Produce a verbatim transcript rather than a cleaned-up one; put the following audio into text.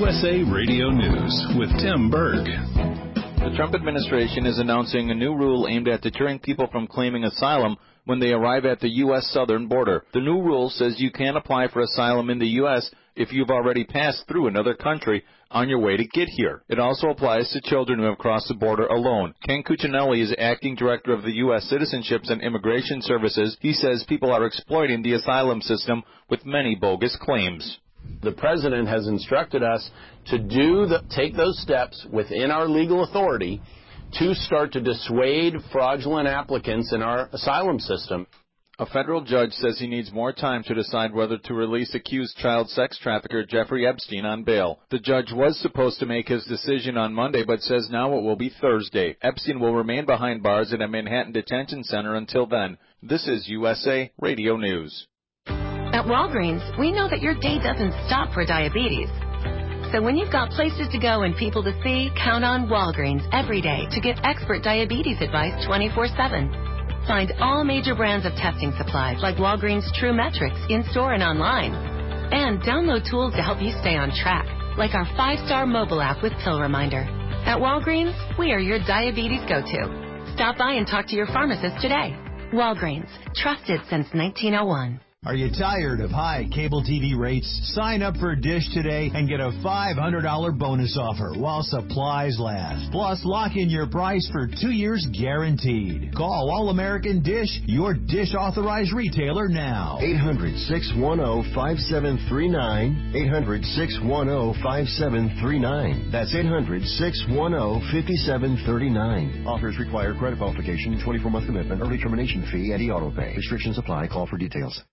U S A Radio News with Tim Berg. The Trump administration is announcing a new rule aimed at deterring people from claiming asylum when they arrive at the U S southern border. The new rule says you can't apply for asylum in the U S if you've already passed through another country on your way to get here. It also applies to children who have crossed the border alone. Ken Cuccinelli is acting director of the U S Citizenships and Immigration Services. He says people are exploiting the asylum system with many bogus claims. The president has instructed us to do the, take those steps within our legal authority to start to dissuade fraudulent applicants in our asylum system. A federal judge says he needs more time to decide whether to release accused child sex trafficker Jeffrey Epstein on bail. The judge was supposed to make his decision on Monday, but says now it will be Thursday. Epstein will remain behind bars at a Manhattan detention center until then. This is U S A Radio News. At Walgreens, we know that your day doesn't stop for diabetes. So when you've got places to go and people to see, count on Walgreens every day to get expert diabetes advice twenty-four seven. Find all major brands of testing supplies like Walgreens True Metrics in-store and online. And download tools to help you stay on track, like our five-star mobile app with Pill Reminder. At Walgreens, we are your diabetes go-to. Stop by and talk to your pharmacist today. Walgreens, trusted since nineteen oh one. Are you tired of high cable T V rates? Sign up for Dish today and get a five hundred dollars bonus offer while supplies last. Plus, lock in your price for two years guaranteed. Call All-American Dish, your Dish authorized retailer now. eight hundred, six one zero, five seven three nine. eight hundred, six one zero, five seven three nine. That's eight hundred, six one zero, five seven three nine. Offers require credit qualification, twenty-four month commitment, early termination fee, and e-auto pay. Restrictions apply. Call for details.